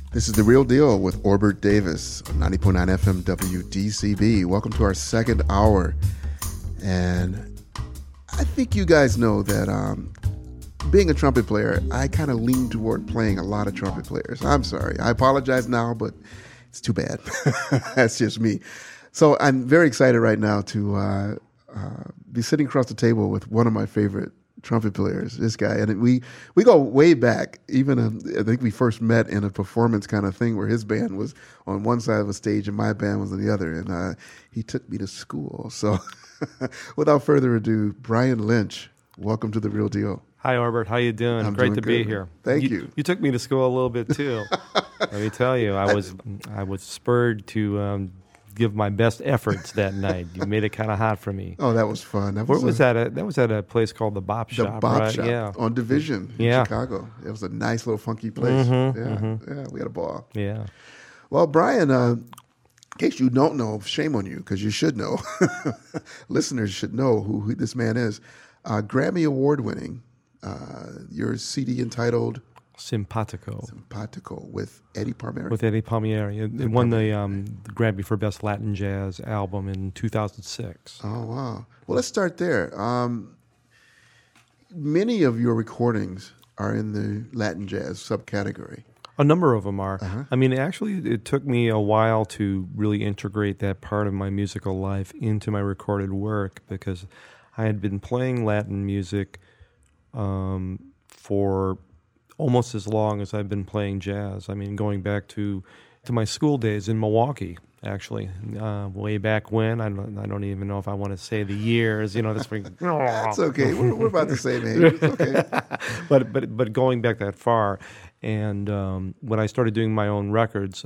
This is The Real Deal with Orbert Davis on 90.9 FM WDCB. Welcome to our second hour. And I think you guys know that being a trumpet player, I kind of lean toward playing a lot of trumpet players. I'm sorry. I apologize now, but it's too bad. That's just me. So I'm very excited right now to be sitting across the table with one of my favorite trumpet players, this guy. And we go way back. Even I think we first met in a performance kind of thing where his band was on one side of a stage and my band was on the other. And he took me to school. So without further ado, Brian Lynch, welcome to The Real Deal. Hi, Orbert. How you doing? I'm Great doing to good. be here. Thank you. You took me to school a little bit too. Let me tell you, I was spurred to give my best efforts that night. You made it kind of hot for me. Oh, that was fun. Where was that? That was at a place called the Bop Shop. The Bop right? Shop Yeah. on Division in Chicago. It was a nice little funky place. Yeah, we had a ball. Yeah. Well, Brian, in case you don't know, shame on you, because you should know. Listeners should know who this man is. Grammy Award winning. Your CD entitled Simpatico. with Eddie Palmieri. With Eddie Palmieri. It won the Grammy for Best Latin Jazz Album in 2006. Oh, wow. Well, let's start there. Many of your recordings are in the Latin jazz subcategory. A number of them are. Uh-huh. I mean, actually, it took me a while to really integrate that part of my musical life into my recorded work because I had been playing Latin music for almost as long as I've been playing jazz. I mean, going back to my school days in Milwaukee, actually, way back when. I don't even know if I want to say the years. You know, that's pretty. That's okay. We're about the same age. It's okay. But going back that far, and when I started doing my own records,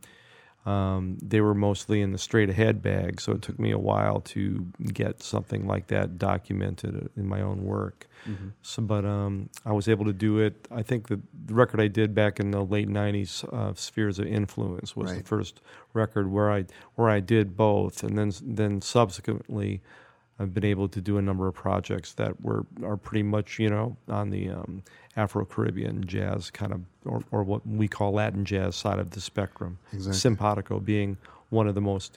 they were mostly in the straight ahead bag. So it took me a while to get something like that documented in my own work. Mm-hmm. So, but I was able to do it. I think the record I did back in the late '90s, "Spheres of Influence," was the first record where I did both, and then subsequently, I've been able to do a number of projects that are pretty much on the Afro-Caribbean jazz kind of, or what we call Latin jazz side of the spectrum. Exactly. Simpatico being one of the most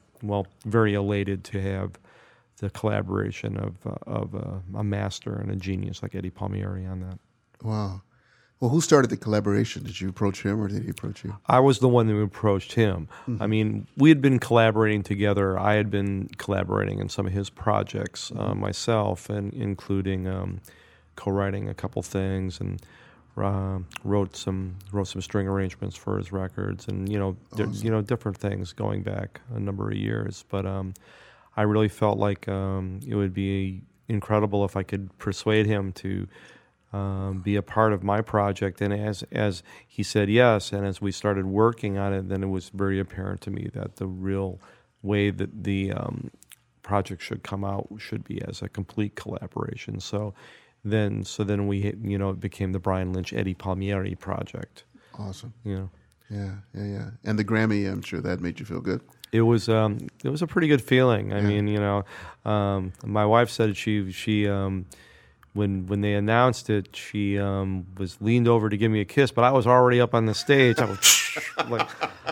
very elated to have the collaboration of a master and a genius like Eddie Palmieri on that. Wow. Well, who started the collaboration? Did you approach him or did he approach you? I was the one who approached him. Mm-hmm. I mean, we had been collaborating together. I had been collaborating in some of his projects myself, and including co-writing a couple things and wrote some string arrangements for his records, and awesome. Different things going back a number of years. But I really felt like it would be incredible if I could persuade him to be a part of my project. And as he said yes, and as we started working on it, then it was very apparent to me that the real way that the project should come out should be as a complete collaboration. So then we it became the Brian Lynch Eddie Palmieri project. Awesome. Yeah. And the Grammy, I'm sure that made you feel good. It was a pretty good feeling. I mean, my wife said she when they announced it, she was leaned over to give me a kiss, but I was already up on the stage. I was like,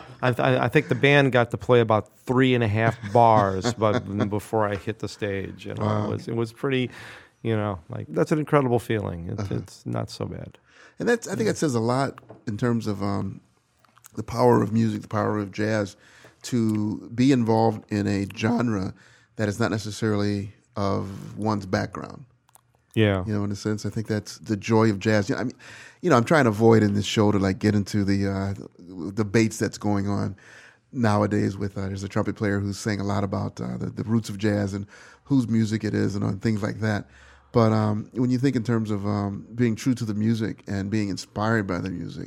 I think the band got to play about 3.5 bars, before I hit the stage. Wow. It was pretty, like that's an incredible feeling. It's not so bad. And I think that says a lot in terms of the power of music, the power of jazz, to be involved in a genre that is not necessarily of one's background. Yeah. In a sense, I think that's the joy of jazz. I mean, I'm trying to avoid in this show to get into the debates that's going on nowadays with there's a trumpet player who's saying a lot about the roots of jazz and whose music it is and things like that. But when you think in terms of being true to the music and being inspired by the music,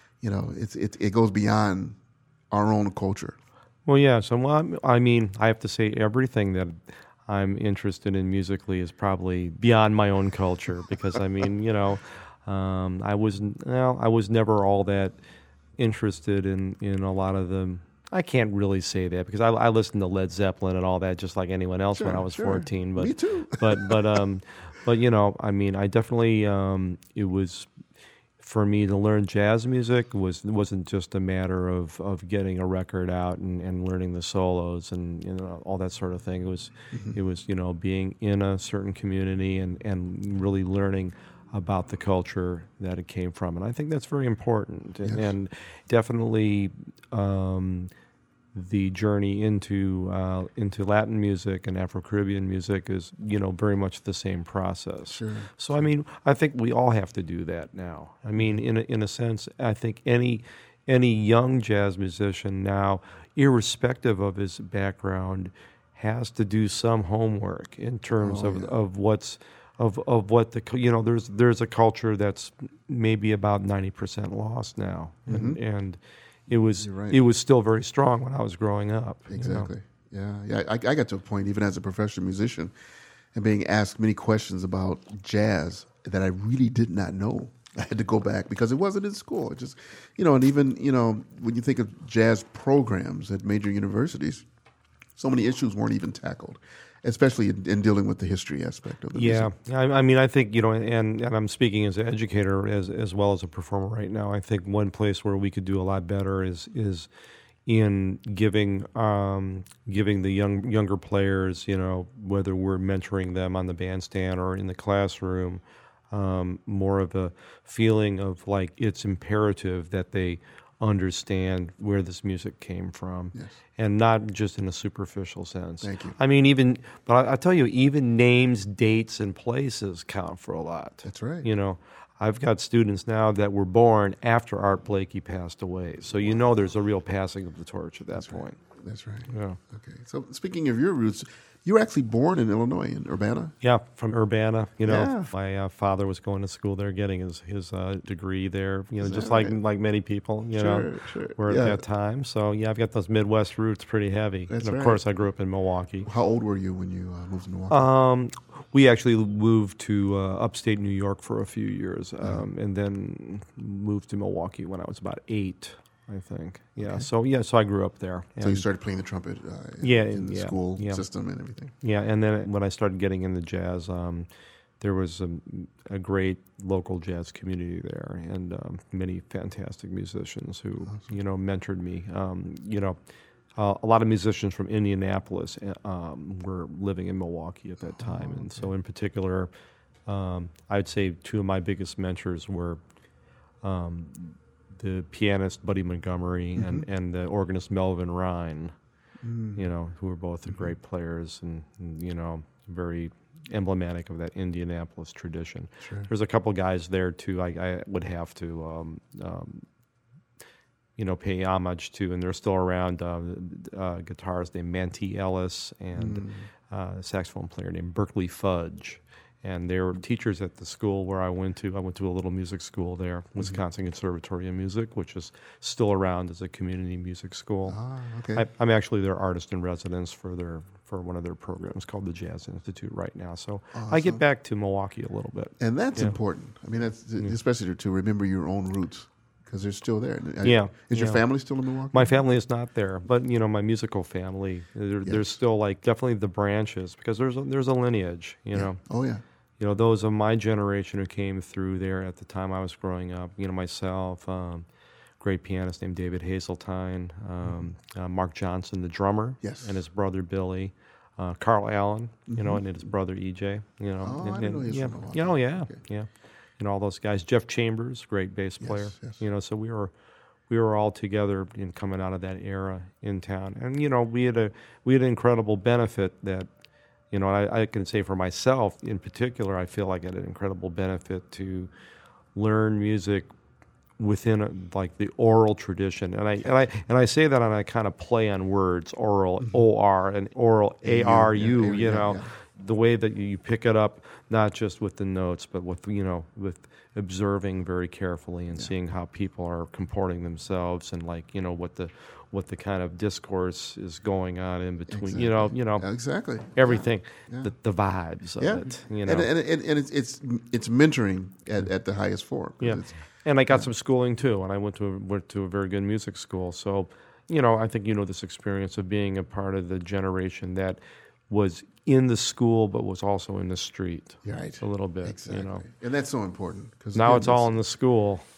it goes beyond our own culture. Well, yeah. So, I mean, I have to say everything that I'm interested in musically is probably beyond my own culture because, I mean, I was never all that interested in a lot of the. I can't really say that because I listened to Led Zeppelin and all that just like anyone else when I was 14. But, me too. but I mean, I definitely it was for me to learn jazz music wasn't just a matter of getting a record out and learning the solos and all that sort of thing. It was being in a certain community and really learning about the culture that it came from, and I think that's very important. Yes. And definitely the journey into Latin music and Afro-Caribbean music is very much the same process. Sure. So I mean, I think we all have to do that now. I mean, in a sense, I think any young jazz musician now, irrespective of his background, has to do some homework in terms of what there's a culture that's maybe about 90% lost now, and it was You're right. It was still very strong when I was growing up. Exactly. Yeah. I got to a point, even as a professional musician, and being asked many questions about jazz that I really did not know. I had to go back because it wasn't in school. It just, and even, when you think of jazz programs at major universities, so many issues weren't even tackled, especially in dealing with the history aspect of the music. I mean, I think, and I'm speaking as an educator as well as a performer right now. I think one place where we could do a lot better is in giving the younger players, whether we're mentoring them on the bandstand or in the classroom, more of a feeling of like it's imperative that they understand where this music came from, Yes. and not just in a superficial sense. Thank you. I mean, but I tell you, even names, dates, and places count for a lot. That's right. I've got students now that were born after Art Blakey passed away, so there's a real passing of the torch at that point. Right. That's right. Yeah. Okay. So speaking of your roots, you were actually born in Illinois, in Urbana? Yeah, from Urbana. Yeah. My father was going to school there, getting his degree there. Just right? like many people, Sure. were at that time. So yeah, I've got those Midwest roots pretty heavy. That's and of right. course, I grew up in Milwaukee. How old were you when you moved to Milwaukee? We actually moved to upstate New York for a few years, and then moved to Milwaukee when I was about 8. I think. Yeah. Okay. So I grew up there. So you started playing the trumpet in the school system and everything. Yeah, and then when I started getting into jazz, there was a great local jazz community there, and many fantastic musicians who mentored me. A lot of musicians from Indianapolis were living in Milwaukee at that time, and so in particular, I'd say two of my biggest mentors were the pianist Buddy Montgomery and the organist Melvin Rhine, who were both great players and very emblematic of that Indianapolis tradition. Sure. There's a couple guys there too I would have to pay homage to, and they're still around. Guitarist named Manti Ellis and a saxophone player named Berkeley Fudge. And they were teachers at the school where I went to. I went to a little music school there, Wisconsin Conservatory of Music, which is still around as a community music school. Ah, okay. I'm actually their artist in residence for one of their programs called the Jazz Institute right now. So I get back to Milwaukee a little bit. And that's important. I mean, that's especially to remember your own roots because they're still there. Is your family still in Milwaukee? My family is not there, but my musical family, there's still definitely the branches because there's a lineage. Oh yeah. Those of my generation who came through there at the time I was growing up, myself, great pianist named David Hazeltine, Mark Johnson, the drummer, Yes. and his brother Billy, Carl Allen, and his brother EJ, I didn't know he was from Milwaukee. Yeah. And all those guys. Jeff Chambers, great bass player. Yes. So we were all together in coming out of that era in town, and we had an incredible benefit that. I can say for myself in particular, I feel like I had an incredible benefit to learn music within the oral tradition, and I say that and I kind of play on words, oral, O-R, and oral, A-R-U. The way that you pick it up, not just with the notes, but with observing very carefully and seeing how people are comporting themselves and what the kind of discourse is going on in between, exactly everything, the vibes of it, and it's mentoring at the highest form. And I got some schooling too, and I went to a very good music school. So, I think this experience of being a part of the generation that was in the school but was also in the street, right? A little bit, exactly. And that's so important because now it's all in the school.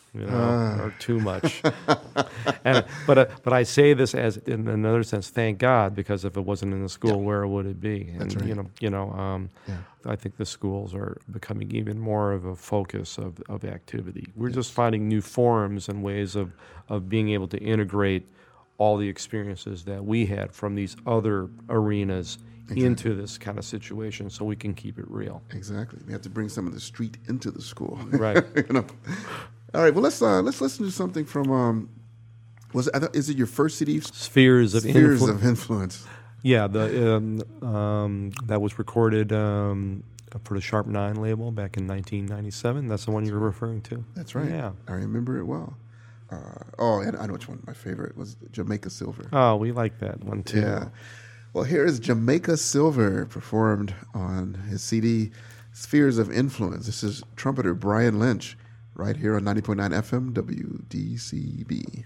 or too much. But I say this as in another sense, thank God, because if it wasn't in the school, where would it be? And That's right. I think the schools are becoming even more of a focus of activity. We're just finding new forms and ways of being able to integrate all the experiences that we had from these other arenas into this kind of situation, so we can keep it real. Exactly. We have to bring some of the street into the school. Right. All right. Well, let's listen to something from. Is it your first CD? Spheres of Influence. Yeah, that was recorded for the Sharp 9 label back in 1997. That's the one you were referring to. That's right. Yeah, I remember it well. And I know which one. My favorite was Jamaica Silver. Oh, we like that one too. Yeah. Well, here is Jamaica Silver performed on his CD Spheres of Influence. This is trumpeter Brian Lynch right here on 90.9 FM WDCB.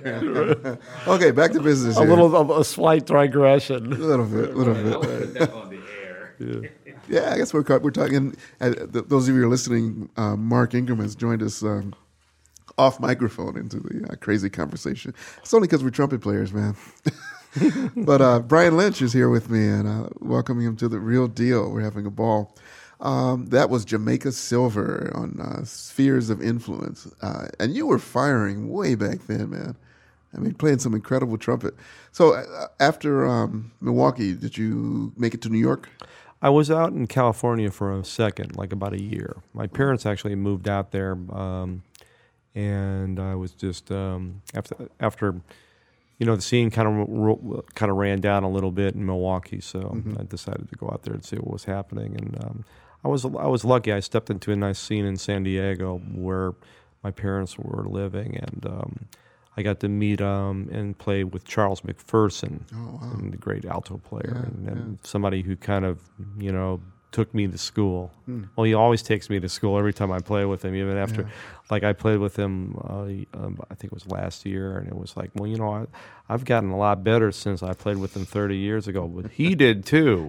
Okay, back to business. A here. a slight digression. A little bit. I would put that on the air. Yeah, I guess we're talking. Those of you who are listening, Mark Ingram has joined us off microphone into the crazy conversation. It's only because we're trumpet players, man. But Brian Lynch is here with me, and welcoming him to the Real Deal. We're having a ball. That was Jamaica Silver on Spheres of Influence, and you were firing way back then, man. I mean, playing some incredible trumpet. So after Milwaukee, did you make it to New York? I was out in California for a second, like about a year. My parents actually moved out there, and I was just after the scene kind of ran down a little bit in Milwaukee, so I decided to go out there and see what was happening. And I was lucky. I stepped into a nice scene in San Diego where my parents were living, and I got to meet and play with Charles McPherson, the great alto player, and somebody who kind of, took me to school. Well, he always takes me to school every time I play with him, even after, like I played with him, I think it was last year, and it was like, well, I've gotten a lot better since I played with him 30 years ago, but he did too.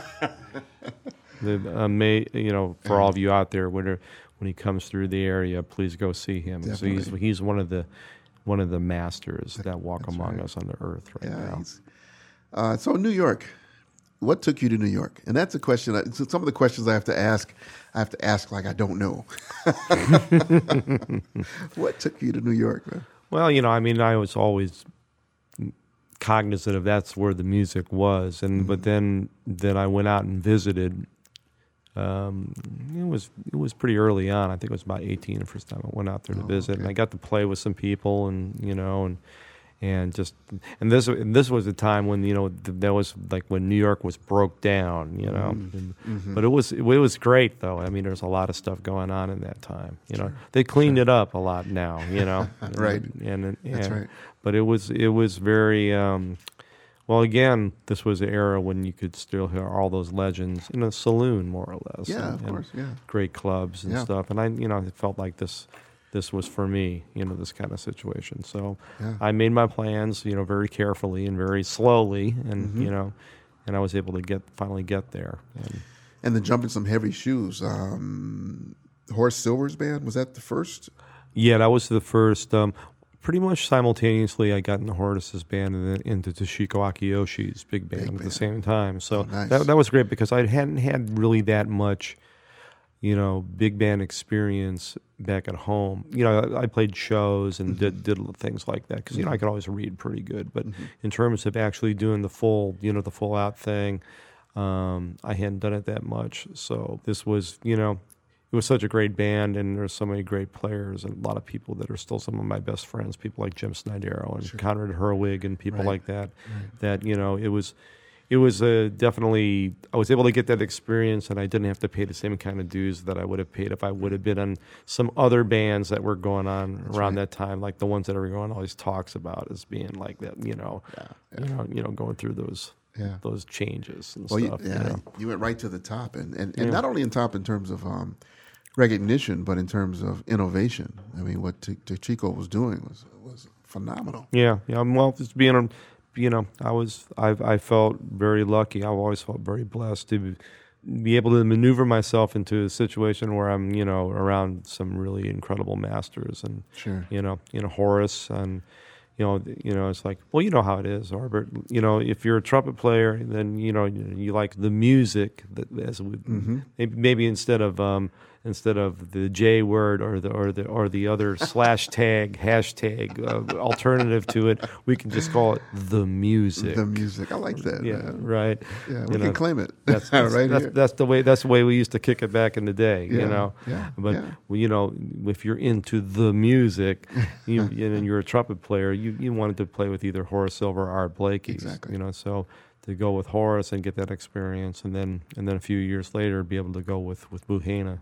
For all of you out there, when he comes through the area, please go see him. So he's one of the masters that walk among us on the earth now. So New York, what took you to New York? And that's a question. Some of the questions I have to ask like I don't know. What took you to New York, man? Well, I was always cognizant of that's where the music was, but then I went out and visited. It was pretty early on. I think it was about 18 the first time I went out there to visit, and I got to play with some people, and this was a time when that was like when New York was broke down, but it was great though. I mean, there's a lot of stuff going on in that time. They cleaned it up a lot now. Right. And that's right. But it was very. Well, again, this was an era when you could still hear all those legends in a saloon, more or less. Yeah, of course, yeah. Great clubs and stuff. And it felt like this was for me, this kind of situation. So I made my plans, very carefully and very slowly, and and I was able to finally get there. And then jump in some heavy shoes. Horace Silver's band, was that the first? Yeah, that was the first. Pretty much simultaneously, I got into Horace's band and then into Toshiko Akiyoshi's big band at the same time. So nice. that was great because I hadn't had really that much, big band experience back at home. I played shows and did things like that because I could always read pretty good. But in terms of actually doing the full out thing, I hadn't done it that much. So this was, it was such a great band, and there's so many great players, and a lot of people that are still some of my best friends, people like Jim Snydero and Conrad Herwig and people like that. That it was definitely, I was able to get that experience, and I didn't have to pay the same kind of dues that I would have paid if I would have been on some other bands that were going on around that time, like the ones that everyone always talks about as being like that, going through those. Yeah. Those changes and stuff. You went right to the top, and not only in top in terms of recognition, but in terms of innovation. I mean, what Toshiko was doing was phenomenal. Yeah. Well, just being, I felt very lucky. I've always felt very blessed to be able to maneuver myself into a situation where I'm, around some really incredible masters, and Horace and. It's like, well, you know how it is, Albert. If you're a trumpet player, then you like the music that maybe instead of the J word or the other hashtag alternative to it, we can just call it the music. The music, I like that. Yeah, man. right. Yeah, we can claim it. That's the way we used to kick it back in the day. If you're into the music, and you're a trumpet player, you wanted to play with either Horace Silver or Art Blakey. Exactly. So to go with Horace and get that experience, and then a few years later be able to go with Buhena.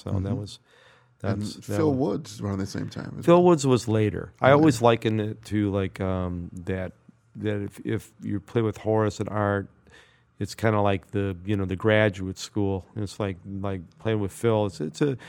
Phil Woods around the same time. Phil Woods was later. I always liken it to like that if you play with Horace and Art, it's kind of like the graduate school. It's like playing with Phil.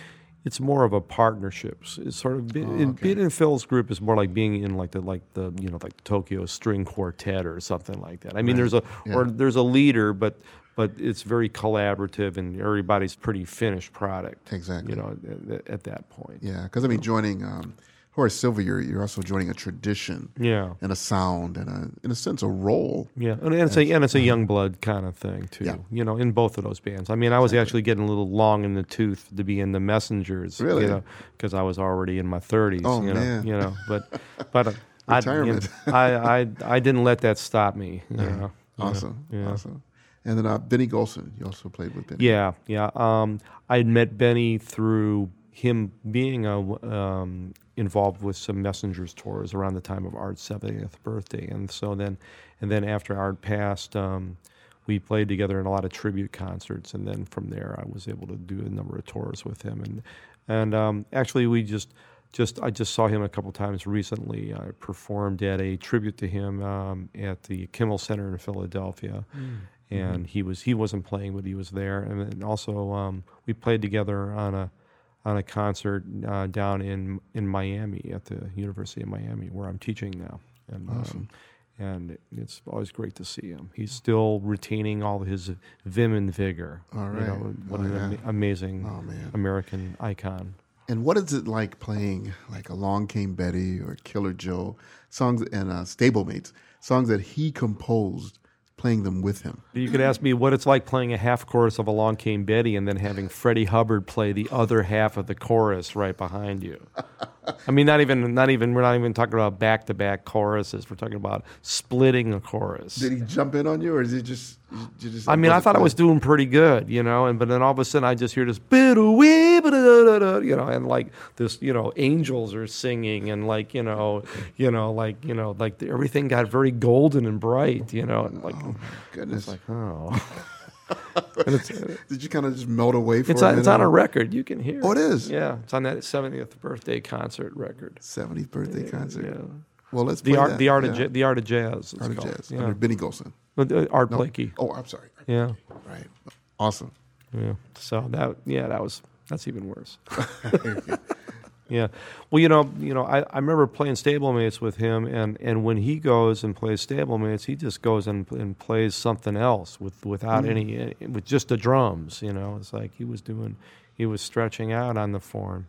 It's more of a partnership. It's sort of being in Phil's group is more like being in like the the Tokyo String Quartet or something like that. I mean, there's a leader, but it's very collaborative and everybody's pretty finished product. Exactly. At that point. Yeah, because I mean, joining Horace Silver, you're also joining a tradition. Yeah. And a sound and in a sense a role. Yeah, and it's a young blood kind of thing too. Yeah. In both of those bands. I mean, I was actually getting a little long in the tooth to be in the Messengers. Really? Because I was already in my 30s. Oh, man. But Retirement. I didn't let that stop me. Awesome. Yeah. Awesome. And then Benny Golson, you also played with Benny. Yeah. I had met Benny through him being involved with some Messengers tours around the time of Art's 70th birthday, and then after Art passed, we played together in a lot of tribute concerts, and then from there I was able to do a number of tours with him, and actually I just saw him a couple times recently. I performed at a tribute to him at the Kimmel Center in Philadelphia. And he wasn't playing, but he was there, and then also we played together on a concert down in Miami at the University of Miami, where I'm teaching now. And, awesome. And it's always great to see him. He's still retaining all his vim and vigor. All right. What an amazing American icon. And what is it like playing like Along Came Betty or Killer Joe, songs and Stablemates, songs that he composed, playing them with him? You could ask me what it's like playing a half chorus of Along Came Betty and then having Freddie Hubbard play the other half of the chorus right behind you. I mean, we're not even talking about back-to-back choruses. We're talking about splitting a chorus. Did he jump in on you, or is it just? I mean, I thought I was doing pretty good, but then all of a sudden I just hear this, and like this, angels are singing, and like everything got very golden and bright, and like, oh my goodness, it's like, oh. Did you kind of just melt away for it's a minute? It's on a record. You can hear it. Oh, it is? Yeah. It's on that 70th birthday concert record. 70th birthday concert. Yeah. Well, let's play that. The Art of Jazz. Art of Jazz. Yeah. Under Benny Golson. Art Blakey. Oh, I'm sorry. Yeah. Right. Awesome. Yeah. So that's even worse. Yeah. Well, I remember playing Stablemates with him, and when he goes and plays Stablemates, he just goes and plays something else without with just the drums. It's like he was stretching out on the form.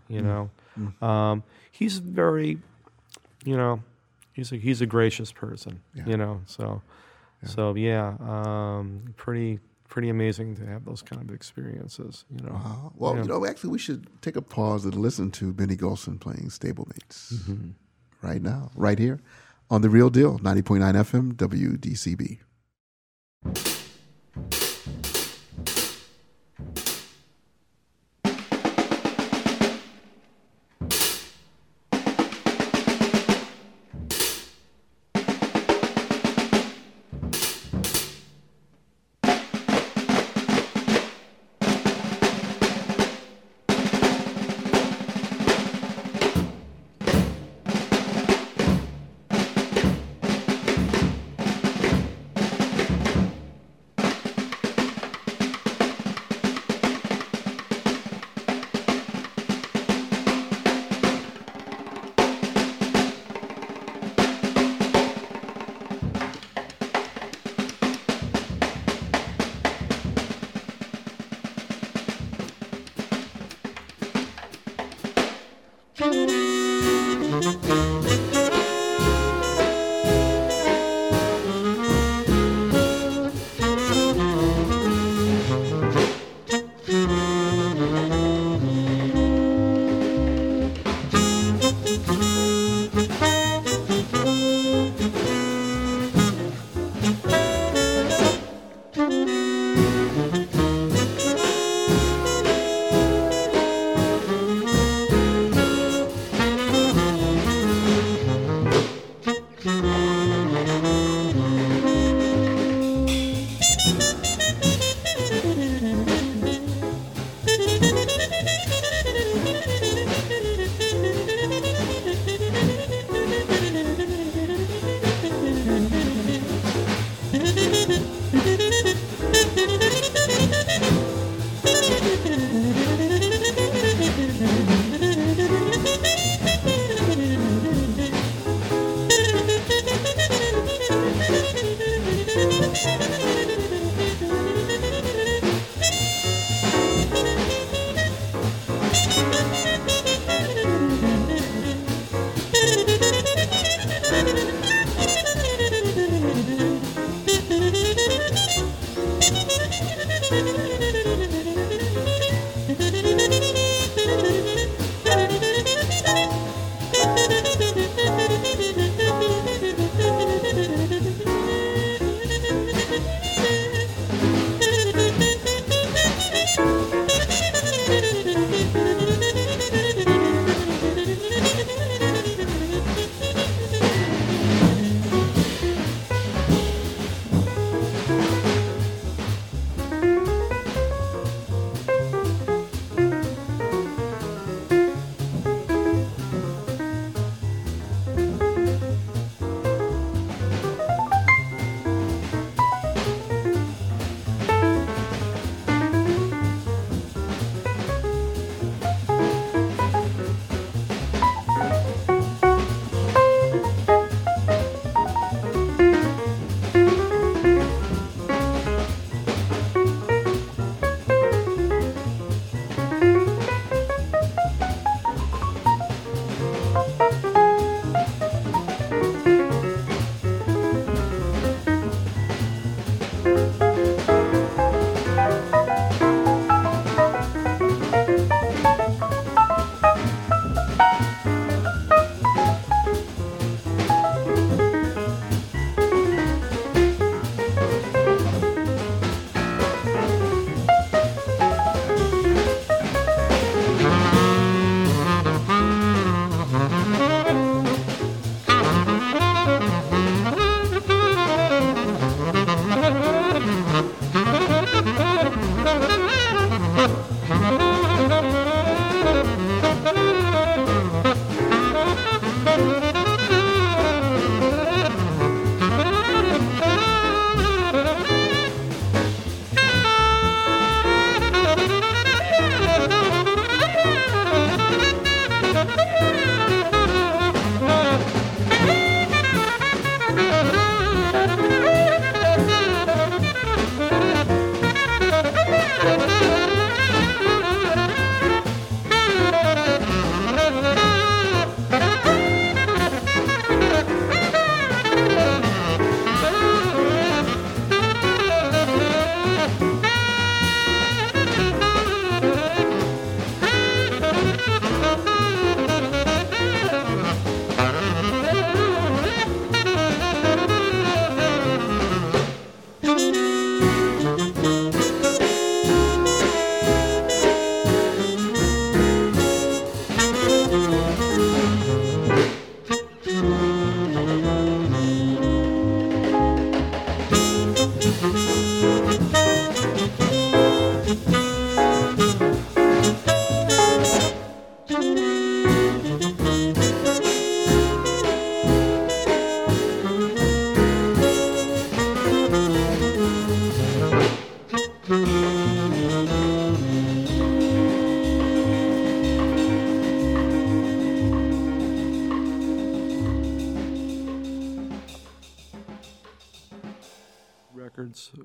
He's very, he's a gracious person. Yeah. Pretty amazing to have those kind of experiences, Well, actually, we should take a pause and listen to Benny Golson playing Stablemates right now, right here on The Real Deal, 90.9 FM, WDCB.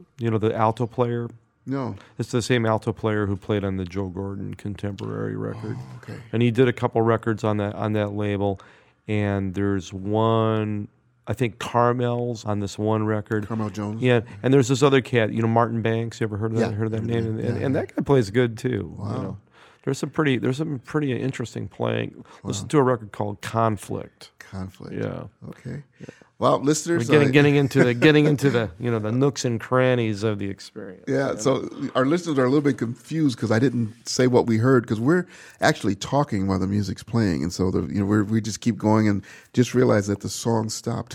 You know, the alto player. No. It's the same alto player who played on the Joe Gordon contemporary record. Oh, okay. And he did a couple records on that label. And there's one, I think Carmel's on this one record. Carmel Jones. Yeah, and there's this other cat, you know, Martin Banks. You ever heard of that? Yeah. Heard of that name? Yeah, And that guy plays good too. Wow. You know? There's some pretty interesting playing. Listen to a record called Conflict. Conflict. Yeah. Okay. Well, listeners, We're getting into the you know, the nooks and crannies of the experience. yeah. So our listeners are a little bit confused because I didn't say what we heard because we're actually talking while the music's playing, and so we just keep going and just realize that the song stopped.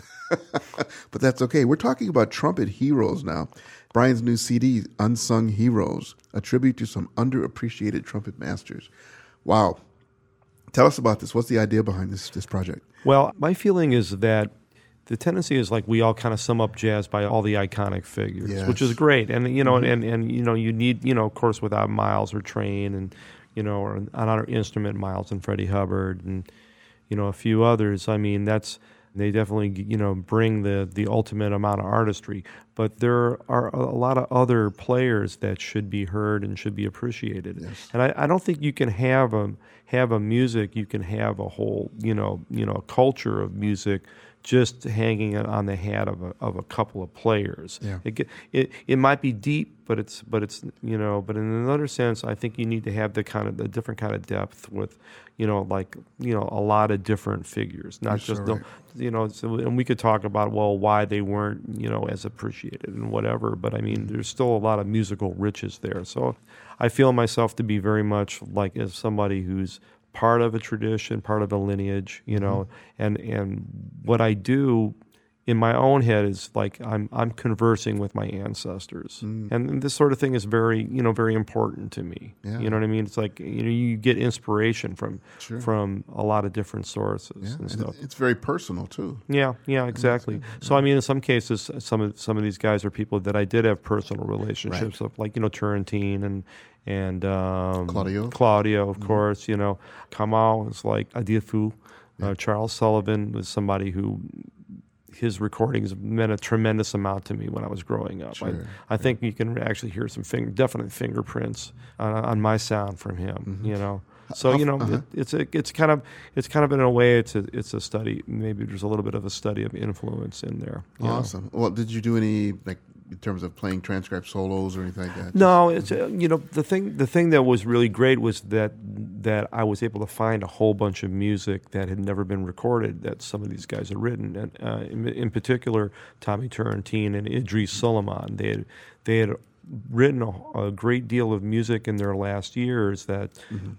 But that's okay. We're talking about trumpet heroes now. Brian's new CD, Unsung Heroes, a tribute to some underappreciated trumpet masters. Wow. Tell us about this. What's the idea behind this project? Well, my feeling is that the tendency is like we all kind of sum up jazz by all the iconic figures, Yes. which is great. And, you know, and you know, you need, you know, of course, without Miles or Train and, you know, or on our instrument, Miles and Freddie Hubbard and, you know, a few others. I mean, they definitely, you know, bring the ultimate amount of artistry. But there are a lot of other players that should be heard and should be appreciated. Yes. And I don't think you can have a music, you can have a whole, you know, a culture of music just hanging on the hat of a couple of players. Yeah. It might be deep, but it's you know, but in another sense, I think you need to have the different kind of depth with, you know, like, you know, a lot of different figures, not You're just so right. you know. So, and we could talk about why they weren't, you know, as appreciated and whatever. But I mean, there's still a lot of musical riches there. So I feel myself to be very much like as somebody who's part of a tradition, part of a lineage, you know, and what I do in my own head is like I'm conversing with my ancestors, and this sort of thing is very, you know, very important to me. Yeah. You know what I mean? It's like, you know, you get inspiration from a lot of different sources and stuff. It's very personal too. Yeah, exactly. So I mean, in some cases, some of these guys are people that I did have personal relationships with, like, you know, Turrentine and Claudio, of course. You know, Kamau is like Adifu. Charles Sullivan was somebody who his recordings meant a tremendous amount to me when I was growing up. Sure. I think you can actually hear some definite fingerprints on my sound from him. You know. So, you know, it's kind of in a way it's a study. Maybe there's a little bit of a study of influence in there. Awesome. Well, did you do any, like, in terms of playing transcribed solos or anything like that? No, it's you know, the thing that was really great was that I was able to find a whole bunch of music that had never been recorded that some of these guys had written, and in particular Tommy Turrentine and Idris Suleiman. They had written a great deal of music in their last years that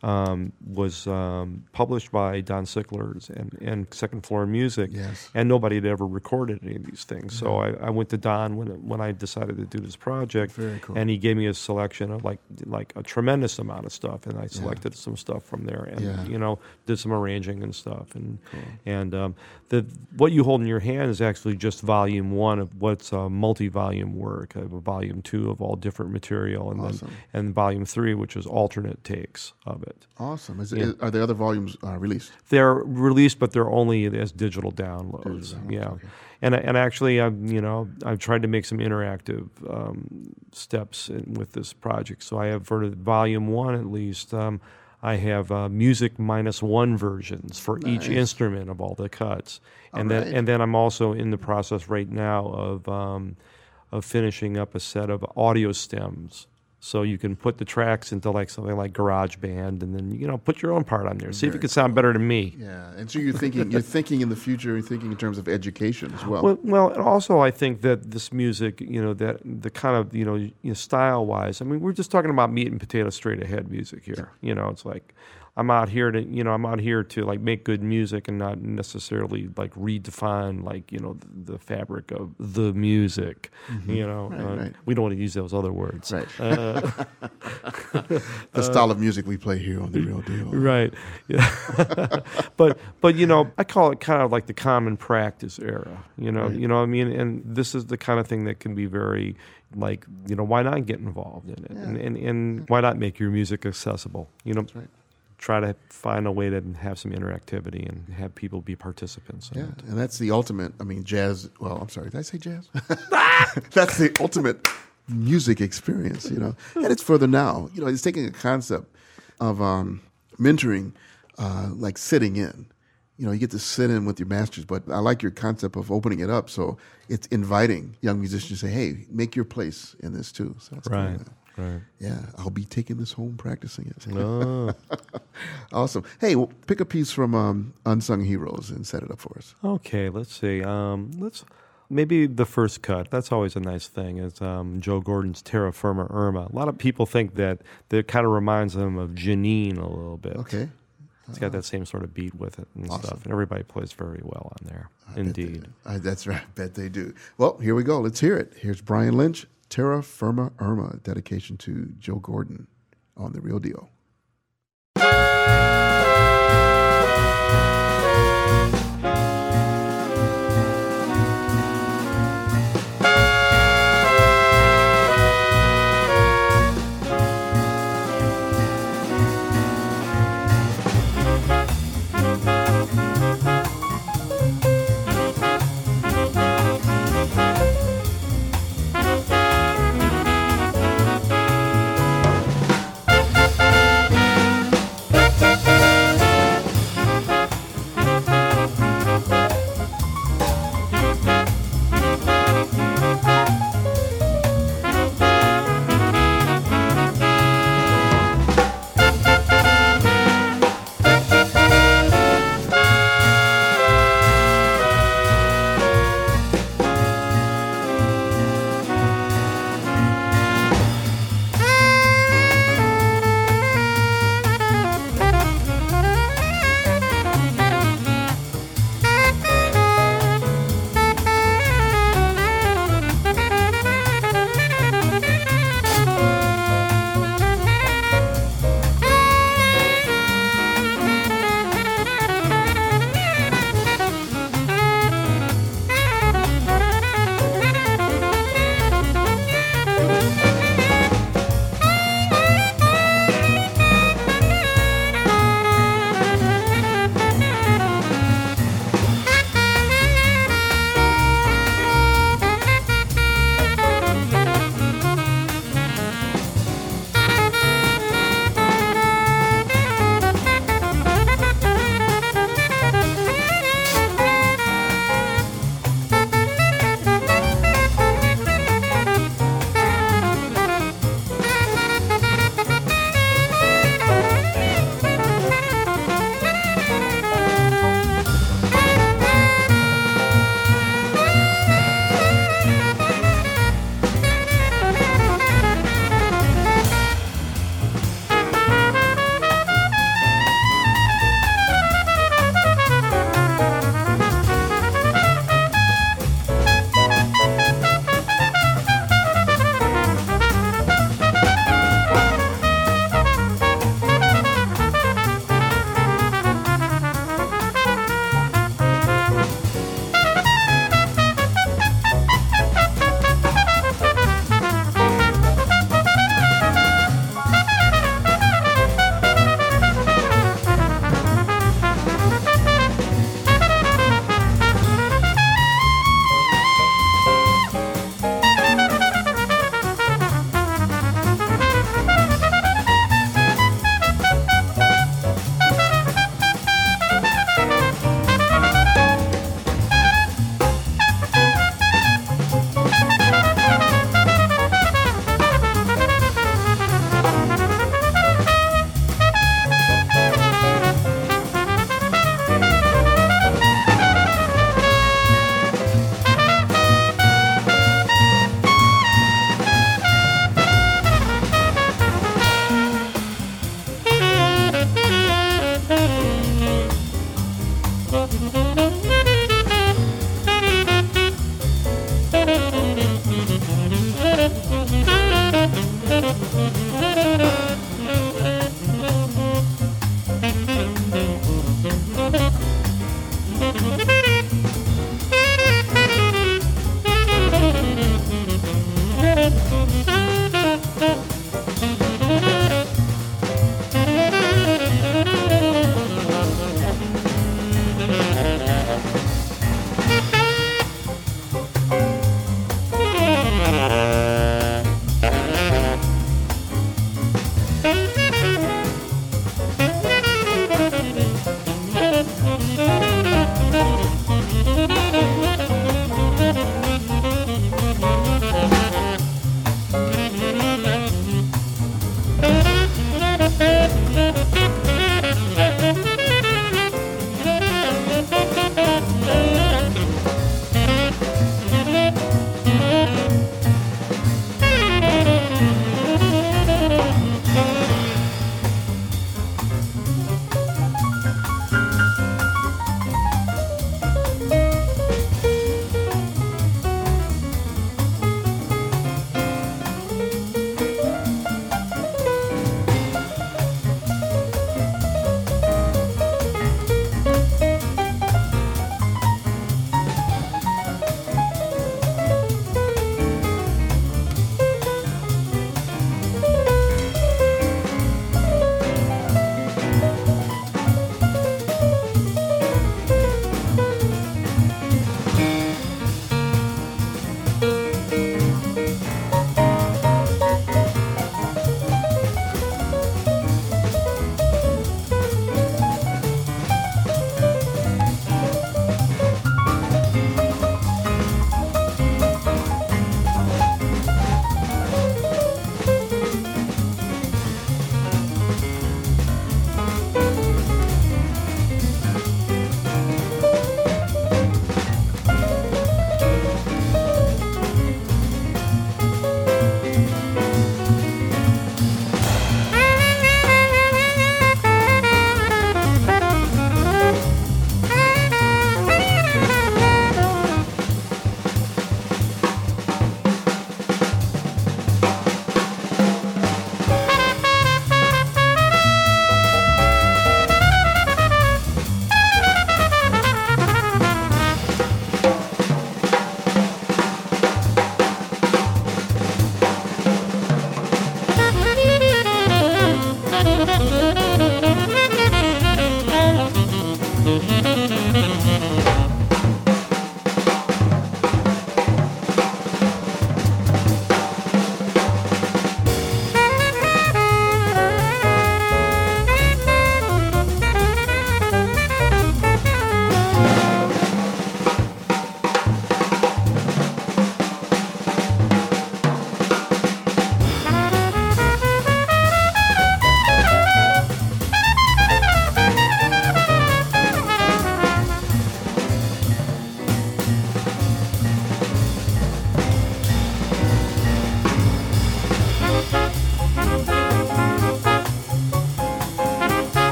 was published by Don Sicklers and Second Floor Music, and nobody had ever recorded any of these things. So I went to Don when I decided to do this project, Very cool. and he gave me a selection of like a tremendous amount of stuff, and I selected some stuff from there, and you know, did some arranging and stuff, and what you hold in your hand is actually just volume 1 of what's a multi-volume work. I have a volume 2 of all different material, and then volume 3, which is alternate takes of it. Awesome. Are there other volumes released? They're released, but they're only as digital downloads. Okay. And actually, I've tried to make some interactive steps with this project. So I have for volume 1 at least. I have music -1 versions for each instrument of all the cuts, and then I'm also in the process right now of finishing up a set of audio stems, so you can put the tracks into like something like GarageBand, and then, you know, put your own part on there. See if it can sound better than me. Yeah, and so you're thinking in the future. You're thinking in terms of education as well. Well, and also I think that this music, you know, that the kind of, you know, style-wise. I mean, we're just talking about meat and potato, straight ahead music here. You know, it's like I'm out here to like make good music and not necessarily like redefine, like, you know, the fabric of the music. You know, Right. We don't want to use those other words. Right. The style of music we play here on The Real Deal. Right. Yeah. but you know, I call it kind of like the common practice era. You know, you know what I mean? And this is the kind of thing that can be very, like, you know, why not get involved in it? Yeah. And why not make your music accessible? You know, That's right. Try to find a way to have some interactivity and have people be participants in it. And that's the ultimate. I mean, jazz. Well, I'm sorry. Did I say jazz? That's the ultimate music experience, and it's further now. It's taking a concept of mentoring, like sitting in. You get to sit in with your masters, but I like your concept of opening it up. So it's inviting young musicians to say, hey, make your place in this too. So that's Right. cool. Right. Yeah, I'll be taking this home, practicing it. Oh. Awesome. Hey, well, pick a piece from Unsung Heroes and set it up for us. Okay, let's see. Let's maybe the first cut. That's always a nice thing. Is Joe Gordon's Terra Firma Irma. A lot of people think that kind of reminds them of Janine a little bit. Okay. It's got that same sort of beat with it and Awesome. stuff, and everybody plays very well on there. Indeed. That's right. I bet they do. Well, here we go. Let's hear it. Here's Brian Lynch, Terra Firma Irma, dedication to Joe Gordon on The Real Deal.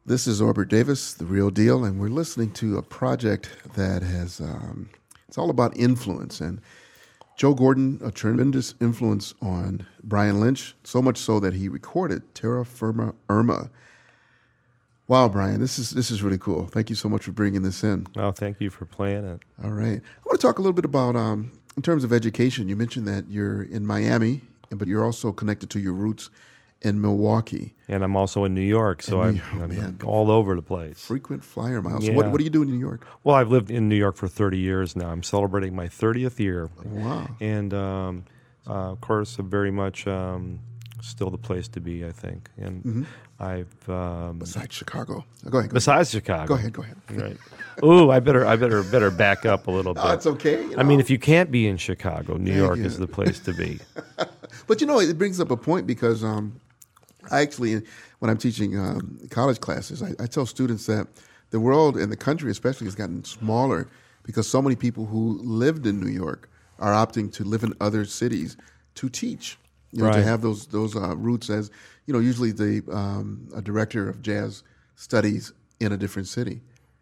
This is Orbert Davis, The Real Deal, and we're listening to a project that has, it's all about influence. And Joe Gordon, a tremendous influence on Brian Lynch, so much so that he recorded Terra Firma Irma. Wow, Brian, this is really cool. Thank you so much for bringing this in. Oh, thank you for playing it. All right. I want to talk a little bit about, in terms of education, you mentioned that you're in Miami, but you're also connected to your roots in Milwaukee. And I'm also in New York, so I'm all over the place. Frequent flyer miles. Yeah. So what do you do in New York? Well, I've lived in New York for 30 years now. I'm celebrating my 30th year. Wow. And, of course, very much still the place to be, I think. And I've... Besides Chicago. Go ahead. Besides Chicago. Go ahead. Right. Ooh, I better back up a little bit. No, it's okay. I mean, if you can't be in Chicago, New York is the place to be. But, it brings up a point because... I actually, when I'm teaching college classes, I tell students that the world and the country especially has gotten smaller because so many people who lived in New York are opting to live in other cities to teach, Right. to have those roots as, usually a director of jazz studies in a different city.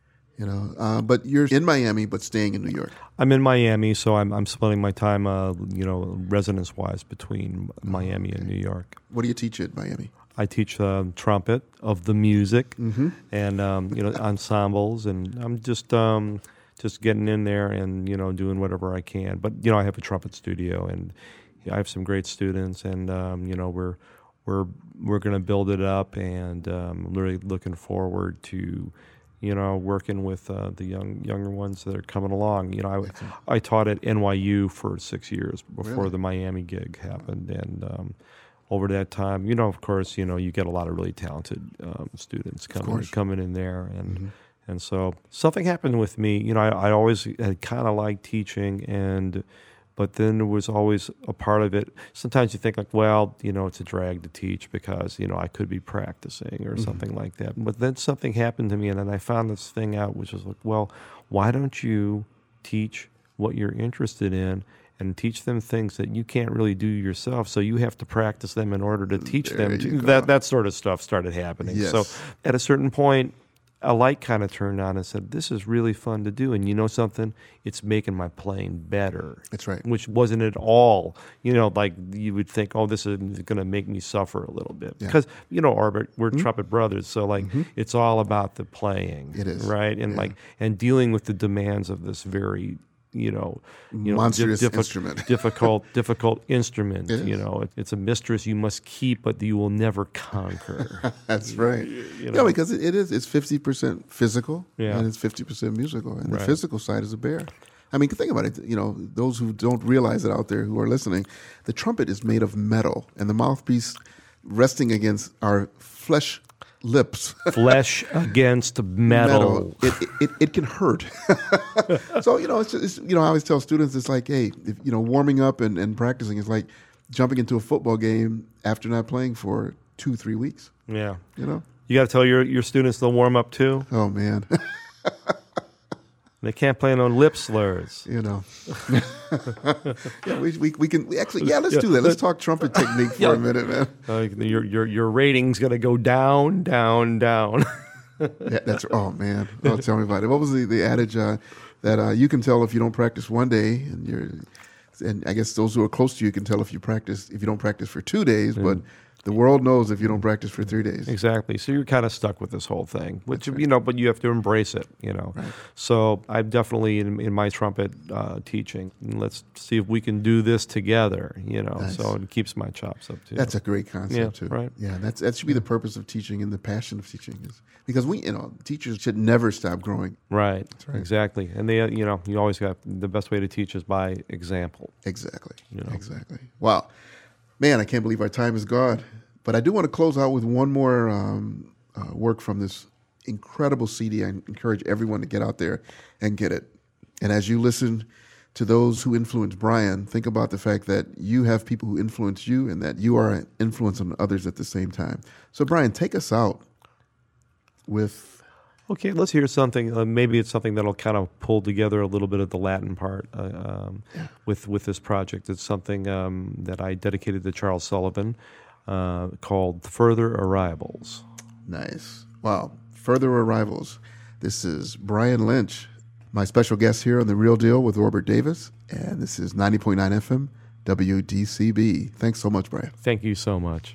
But you're in Miami, but staying in New York. I'm in Miami, so I'm splitting my time, residence-wise between Miami and New York. What do you teach at Miami? I teach trumpet of the music and ensembles, and I'm just getting in there and doing whatever I can. But I have a trumpet studio, and I have some great students, and we're going to build it up, and I'm really looking forward to working with the younger ones that are coming along. I taught at NYU for 6 years before the Miami gig happened, and over that time, of course, you get a lot of really talented students coming in there, and so something happened with me. I always had kind of liked teaching, but then there was always a part of it. Sometimes you think like, well, it's a drag to teach because, I could be practicing or something like that. But then something happened to me, and then I found this thing out, which was like, well, why don't you teach what you're interested in and teach them things that you can't really do yourself, so you have to practice them in order to teach them. That sort of stuff started happening. Yes. So at a certain point, a light kind of turned on and said, this is really fun to do. And you know something? It's making my playing better. That's right. Which wasn't at all, like you would think, oh, this is going to make me suffer a little bit. Yeah. Because, Orbit, we're trumpet brothers. So, it's all about the playing. It is. Right? And, and dealing with the demands of this very... monstrous instrument. difficult instrument. It is. It's a mistress you must keep, but you will never conquer. That's right. Because it's 50% physical and it's 50% musical, and the physical side is a bear. I mean, think about it. Those who don't realize it out there who are listening, the trumpet is made of metal, and the mouthpiece resting against our flesh lips. Flesh against metal. It can hurt. So, I always tell students, it's like, hey, warming up and practicing is like jumping into a football game after not playing for 2-3 weeks. Yeah. You got to tell your students they'll warm up too. Oh, man. They can't play no lip slurs. Yeah, we can actually. Yeah, let's do that. Let's talk trumpet technique for a minute, man. Your rating's gonna go down, down, down. That's oh man. Oh, tell me about it. What was the adage that you can tell if you don't practice one day, and I guess those who are close to you can tell if you don't practice for 2 days, but the world knows if you don't practice for 3 days. Exactly. So you're kind of stuck with this whole thing, which but you have to embrace it. Right. So I'm definitely in my trumpet teaching. And let's see if we can do this together. Nice. So it keeps my chops up too. That's a great concept too. Right. Yeah, that should be the purpose of teaching and the passion of teaching is because teachers should never stop growing. Right. That's right. Exactly. And they, you always got the best way to teach is by example. Exactly. Exactly. Wow. Man, I can't believe our time is gone. But I do want to close out with one more work from this incredible CD. I encourage everyone to get out there and get it. And as you listen to those who influence Brian, think about the fact that you have people who influence you and that you are an influence on others at the same time. So, Brian, take us out with... Okay, let's hear something. Maybe it's something that'll kind of pull together a little bit of the Latin part with this project. It's something that I dedicated to Charles Sullivan called Further Arrivals. Nice. Wow. further arrivals. This is Brian Lynch, my special guest here on The Real Deal with Orbert Davis, and this is 90.9 FM WDCB. Thanks so much, Brian. Thank you so much.